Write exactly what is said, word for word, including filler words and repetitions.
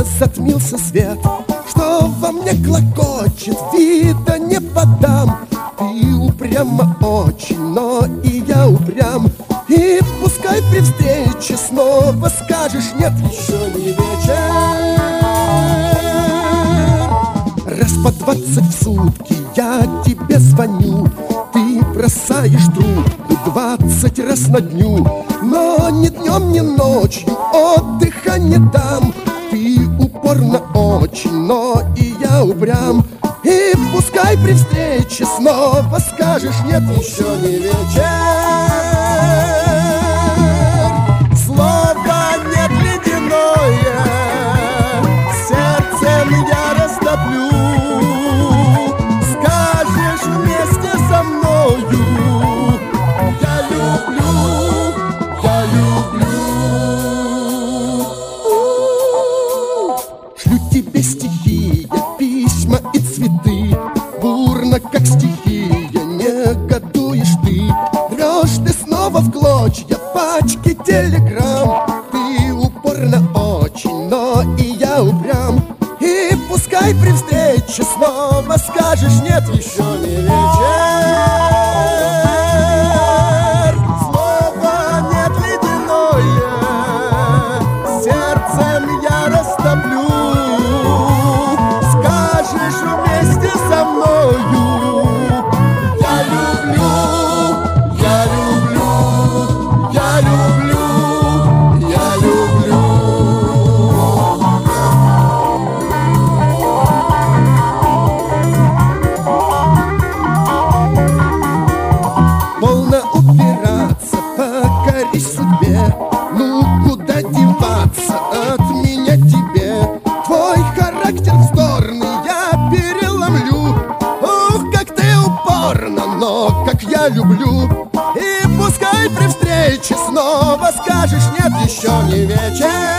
затмился свет. Что во мне клокочет, вида не подам. Ты упряма очень, но и я упрям. И пускай при встрече снова скажешь: нет, еще не вечер. Раз по двадцать в сутки я тебе звоню, ты бросаешь трубку двадцать раз на дню. Но ни днем, ни ночью отдыха не дам. Ты упорна очень, но и я упрям. И пускай при встрече снова скажешь: нет, еще не вечер. Слово нет ледяное, сердцем я растоплю. Скажешь вместе со мною: я люблю, я люблю. Шлю тебе стихи, письма и цветы. Бурно, как стихия, негодуешь ты. Рвешь ты снова в клочья пачки телеграмм. Ты упорна очень, но и я упрям. И пускай при встрече снова скажешь: нет, еще не вечер. Слово нет ледяное, сердцем я растоплю. Скажешь вместе со мною: я люблю, я люблю, я люблю, я люблю. Полно упираться, покорись судьбе. Ну куда деваться от меня тебе? Твой характер вздорный я переломлю. Ух, как ты упорна, но как я люблю. И пускай при встрече снова скажешь: нет, еще не вечер.